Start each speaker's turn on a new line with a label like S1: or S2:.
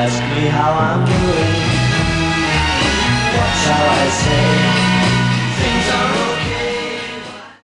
S1: ask me how I'm doing. What shall I say?